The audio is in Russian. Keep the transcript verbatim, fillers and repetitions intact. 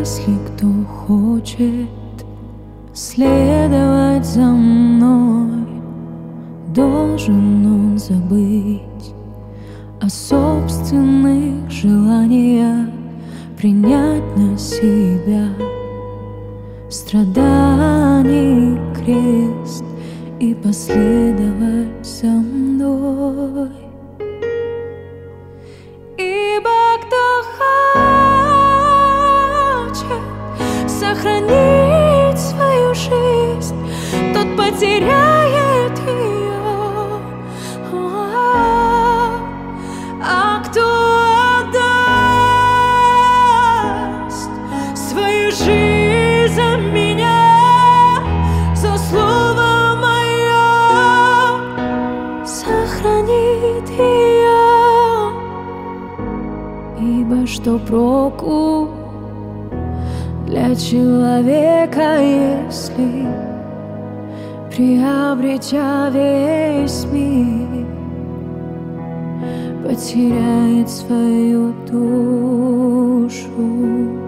Если кто хочет следовать за мной, должен он забыть о собственных желаниях, принять на себя страданий крест и последовать за мной. Ибо кто хочет сохранить свою жизнь, тот потеряет ее. А кто отдаст свою жизнь за меня, за слово мое, сохранит ее. Ибо что проку для человека, если приобретя весь мир, потеряет свою душу?